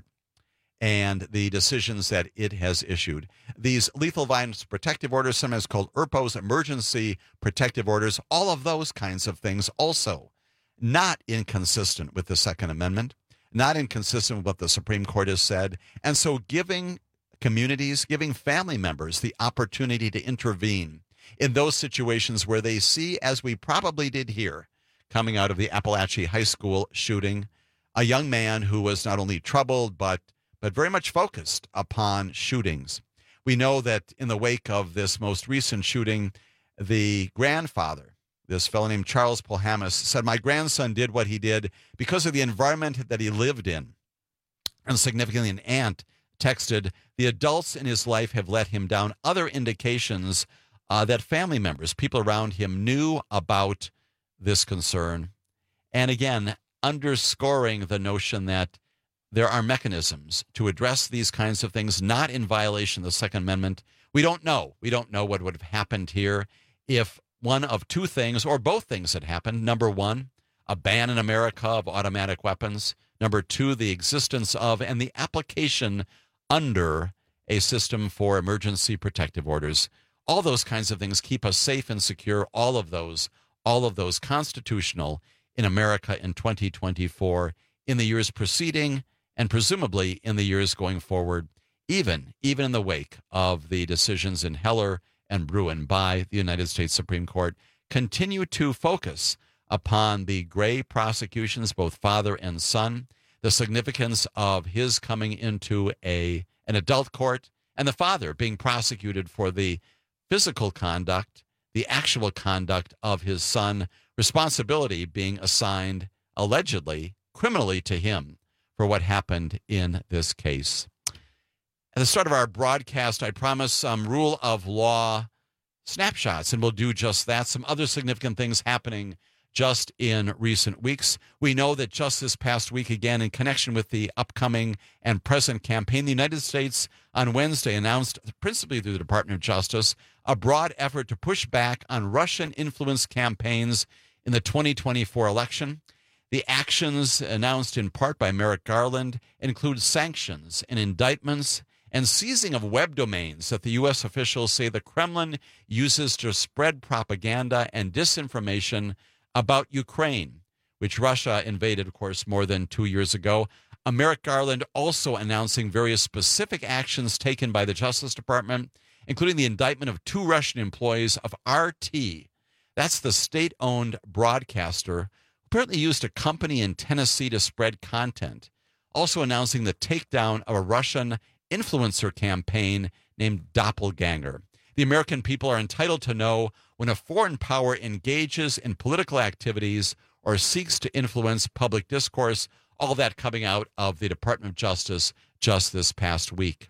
and the decisions that it has issued. These lethal violence protective orders, sometimes called E R P Os, emergency protective orders, all of those kinds of things also not inconsistent with the Second Amendment, not inconsistent with what the Supreme Court has said. And so giving communities, giving family members the opportunity to intervene in those situations where they see, as we probably did here, coming out of the Appalachia High School shooting, a young man who was not only troubled, but but very much focused upon shootings. We know that in the wake of this most recent shooting, the grandfather, this fellow named Charles Polhamus, said, my grandson did what he did because of the environment that he lived in. And significantly, an aunt texted, the adults in his life have let him down. Other indications uh, that family members, people around him, knew about this concern. And again, underscoring the notion that there are mechanisms to address these kinds of things, not in violation of the Second Amendment. We don't know. We don't know what would have happened here if one of two things or both things had happened. Number one, a ban in America of automatic weapons. Number two, the existence of and the application under a system for emergency protective orders. All those kinds of things keep us safe and secure. All of those, all of those constitutional in America in twenty twenty-four, in the years preceding, and presumably in the years going forward, even, even in the wake of the decisions in Heller and Bruin by the United States Supreme Court, continue to focus upon the Gray prosecutions, both father and son, the significance of his coming into a an adult court, and the father being prosecuted for the physical conduct, the actual conduct of his son, responsibility being assigned, allegedly, criminally to him for what happened in this case. At the start of our broadcast, I promised some rule of law snapshots, and we'll do just that. Some other significant things happening just in recent weeks. We know that just this past week, again, in connection with the upcoming and present campaign, the United States on Wednesday announced, principally through the Department of Justice, a broad effort to push back on Russian-influenced campaigns in the twenty twenty-four election. The actions announced in part by Merrick Garland include sanctions and indictments and seizing of web domains that the U S officials say the Kremlin uses to spread propaganda and disinformation about Ukraine, which Russia invaded, of course, more than two years ago. Merrick Garland also announcing various specific actions taken by the Justice Department, including the indictment of two Russian employees of R T. That's the state-owned broadcaster, apparently used a company in Tennessee to spread content. Also announcing the takedown of a Russian influencer campaign named Doppelganger. The American people are entitled to know when a foreign power engages in political activities or seeks to influence public discourse, all that coming out of the Department of Justice just this past week.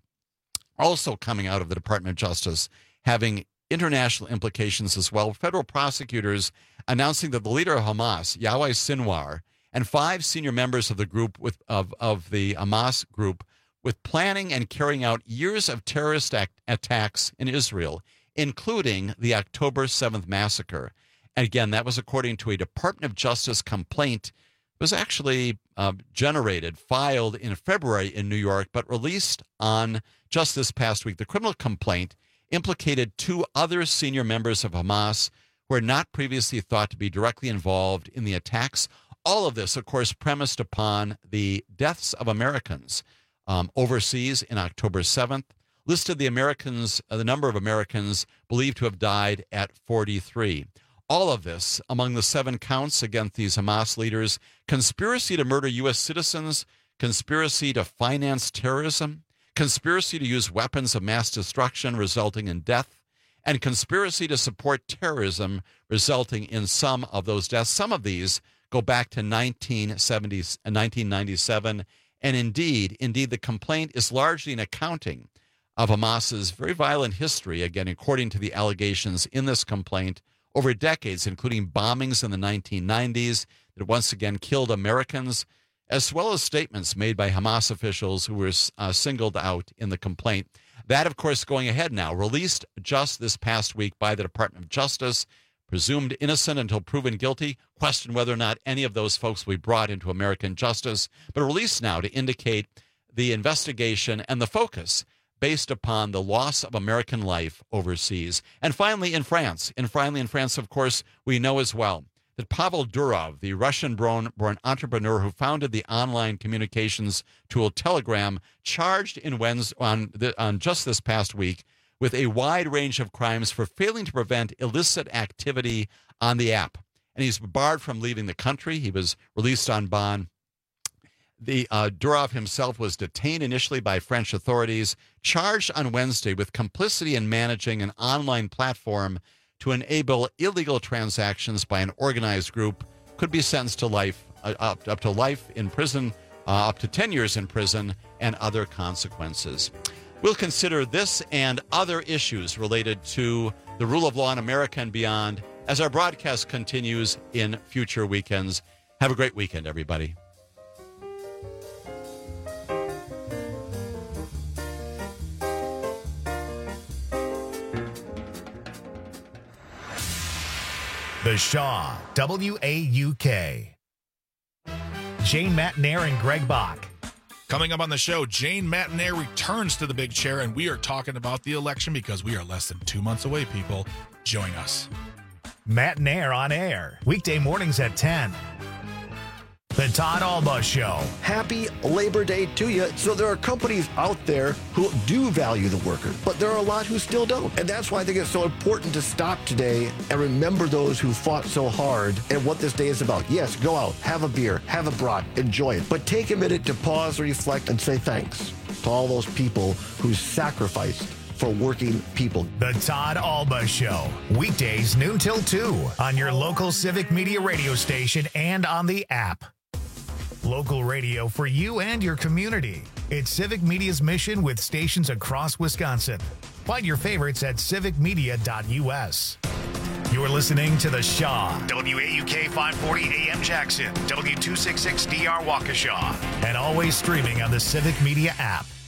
Also coming out of the Department of Justice, having international implications as well, federal prosecutors announcing that the leader of Hamas, Yahya Sinwar, and five senior members of the group with of, of the Hamas group with planning and carrying out years of terrorist act, attacks in Israel, including the October seventh massacre. And again, that was according to a Department of Justice complaint. It was actually uh, generated, filed in February in New York, but released on just this past week. The criminal complaint implicated two other senior members of Hamas who were not previously thought to be directly involved in the attacks. All of this, of course, premised upon the deaths of Americans um, overseas in October seventh, listed the Americans, uh, the number of Americans believed to have died at forty-three. All of this, among the seven counts against these Hamas leaders: conspiracy to murder U S citizens, conspiracy to finance terrorism, conspiracy to use weapons of mass destruction resulting in death, and conspiracy to support terrorism resulting in some of those deaths. Some of these go back to nineteen seventy, nineteen ninety-seven, and indeed, indeed, the complaint is largely an accounting of Hamas's very violent history, again, according to the allegations in this complaint, over decades, including bombings in the nineteen nineties that once again killed Americans, as well as statements made by Hamas officials who were uh, singled out in the complaint. That, of course, going ahead now, released just this past week by the Department of Justice, presumed innocent until proven guilty, question whether or not any of those folks will be brought into American justice, but released now to indicate the investigation and the focus based upon the loss of American life overseas. And finally, in France, and finally in France, of course, we know as well that Pavel Durov, the Russian-born entrepreneur who founded the online communications tool Telegram, charged in Wednesday, on, the, on just this past week with a wide range of crimes for failing to prevent illicit activity on the app. And he's barred from leaving the country. He was released on bond. The uh, Durov himself was detained initially by French authorities, charged on Wednesday with complicity in managing an online platform to enable illegal transactions by an organized group, could be sentenced to life, uh, up, up to life in prison, uh, up to ten years in prison, and other consequences. We'll consider this and other issues related to the rule of law in America and beyond as our broadcast continues in future weekends. Have a great weekend, everybody. The Shaw, W A U K. Jane Matenaer and Greg Bach. Coming up on the show, Jane Matenaer returns to the big chair, and we are talking about the election because we are less than two months away, people. Join us. Matenaer on air, weekday mornings at ten. The The Todd Alba Show. Happy Labor Day to you. So there are companies out there who do value the worker, but there are a lot who still don't. And that's why I think it's so important to stop today and remember those who fought so hard and what this day is about. Yes, go out, have a beer, have a brat, enjoy it. But take a minute to pause, reflect, and say thanks to all those people who sacrificed for working people. The Todd Alba Show. Weekdays noon till two on your local Civic Media radio station and on the app. Local radio for you and your community. It's Civic Media's mission with stations across Wisconsin. Find your favorites at civic media dot u s. You're listening to The Shaw. W A U K five forty A M Jackson. W two sixty-six D R Waukesha. And always streaming on the Civic Media app.